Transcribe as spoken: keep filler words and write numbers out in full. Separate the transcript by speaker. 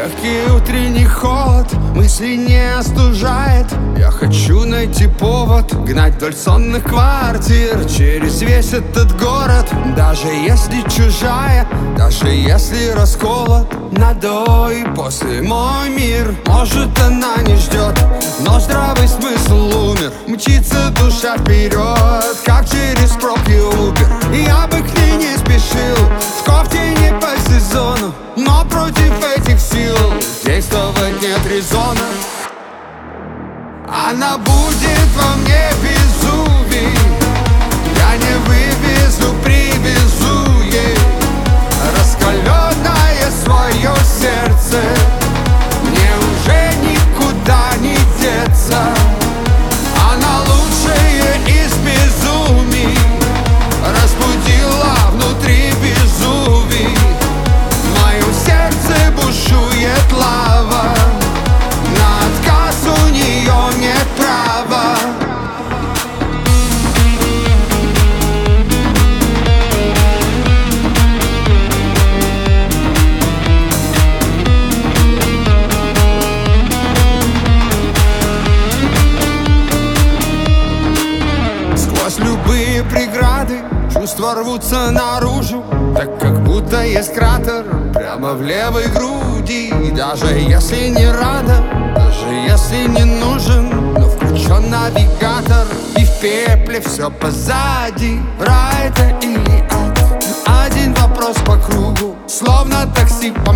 Speaker 1: Легкий утренний холод мысли не остужает. Я хочу найти повод гнать вдоль сонных квартир через весь этот город. Даже если чужая, даже если расколот на до и после мой мир. Может, она не ждет, но здравый смысл умер. Мчится душа вперед, как через пробки Убер. Я бы к ней не спешил, в кофте не по сезону, но против этих сил действовать нет резона. Она будет во мне Везувий. Я не вывезу, привезу ей раскаленное свое сердце. Мне уже никуда не деться. Она лучшая из безумий, разбудила внутри Везувий. В моем сердце бушует лава, на отказ у нее нет права. Сквозь любые преграды чувства рвутся наружу, так как будто есть кратер прямо в левой груди. И даже если не рада, даже если не нужен, но включен навигатор, и в пепле все позади. Рай это или ад? Один вопрос по кругу, словно такси